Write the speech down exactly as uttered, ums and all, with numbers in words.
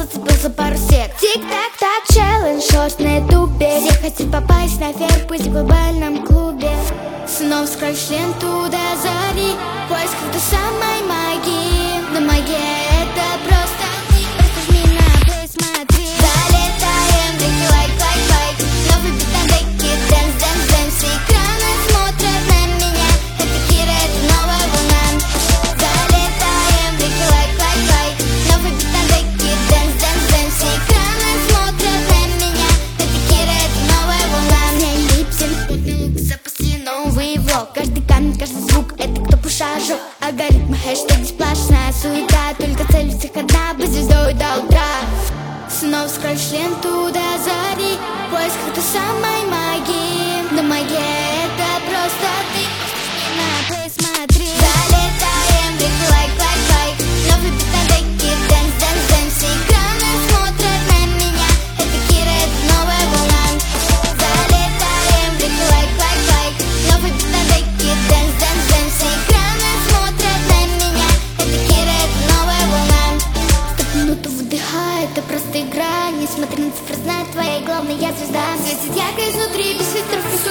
зацепил за пару сек. Тик-так-так, челлендж, шорт на ютубе. Все хотят попасть наверх, пусть в глобальном клубе. Снова скроллишь ленту до зари, в поисках до самой магии. Но магия это просто ты, просто жми на плей, смотри. Залетаем, реки, лайк, лайк, лайк. Новый бит на деке, дэнс, дэнс, дэнс. Все экраны смотрят на меня. Это Кира, это новая волна. Залетаем, реки, лайк, лайк, лайк. Новый бит на деке, дэнс, дэнс, дэнс. Все экраны смотрят на меня. Это Кира, это новая волна. У меня липсинг, лук, запасли новый влог. Каждый камень, каждый звук, это кто пушажу. Алгоритмы, хэштеги, сплошная суета. Только цель у всех одна, быть звездой до утра. Снова скроллишь ленту до зари, в поисках до самой магии. Но магия это просто ты, на плей, смотри. Залетаем, реки, лайк, лайк, лайк. Новый бит на деке, дэнс, дэнс, дэнс. Все экраны смотрят на меня. Это Кира, это новая волна. Залетаем, реки, лайк, лайк, лайк. Новый бит на деке, дэнс, дэнс, дэнс. Все экраны смотрят на меня. Это Кира, это новая волна. Стоп, минуту выдыхай, это просто игра. Не смотри на цифры, знай, твоя главная звезда. Светит ярко изнутри, без фильтров и